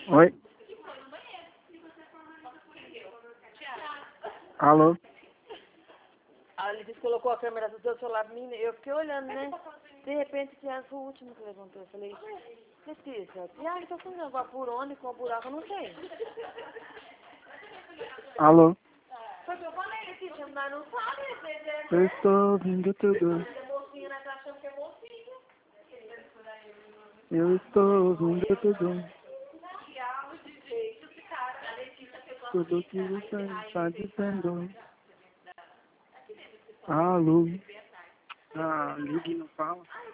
Oi? Alô? Ah, ele disse que colocou a câmera do teu celular pra mim, eu fiquei olhando, né? De repente, que foi o último que levantou. Eu falei, Letícia, e tá fazendo água por onde com o buraco? Não tem. Alô? Foi o que eu falei, Letícia, mas não sabe, às vezes é... Eu estou ouvindo tudo. mocinha, né? Tá achando que é mocinha. Eu estou ouvindo tudo. Diabo de jeito, esse cara, a Letícia pegou a Tudo que você está dizendo. Alô? Ah, ligue e não fala.